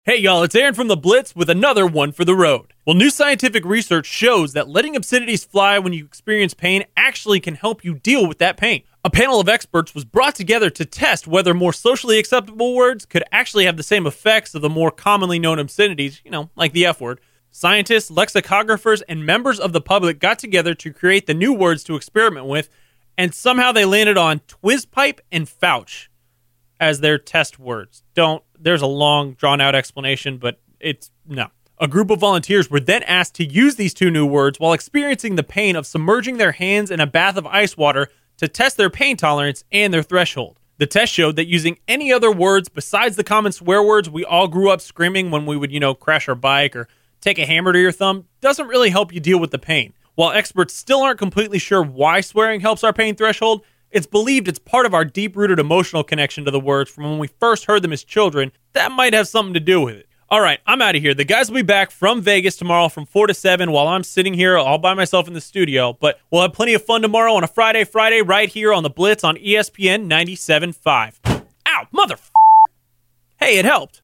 Hey y'all, it's Aaron from The Blitz with another one for the road. Well, new scientific research shows that letting obscenities fly when you experience pain actually can help you deal with that pain. A panel of experts was brought together to test whether more socially acceptable words could actually have the same effects of the more commonly known obscenities, like the F word. Scientists, lexicographers, and members of the public got together to create the new words to experiment with, and somehow they landed on twizpipe and fouch as their test words. There's a long, drawn-out explanation, but no. A group of volunteers were then asked to use these two new words while experiencing the pain of submerging their hands in a bath of ice water to test their pain tolerance and their threshold. The test showed that using any other words besides the common swear words we all grew up screaming when we would, crash our bike or take a hammer to your thumb doesn't really help you deal with the pain. While experts still aren't completely sure why swearing helps our pain threshold, it's believed it's part of our deep-rooted emotional connection to the words from when we first heard them as children. That might have something to do with it. All right, I'm out of here. The guys will be back from Vegas tomorrow from 4 to 7 while I'm sitting here all by myself in the studio. But we'll have plenty of fun tomorrow on a Friday right here on The Blitz on ESPN 97.5. Ow, mother. Hey, it helped.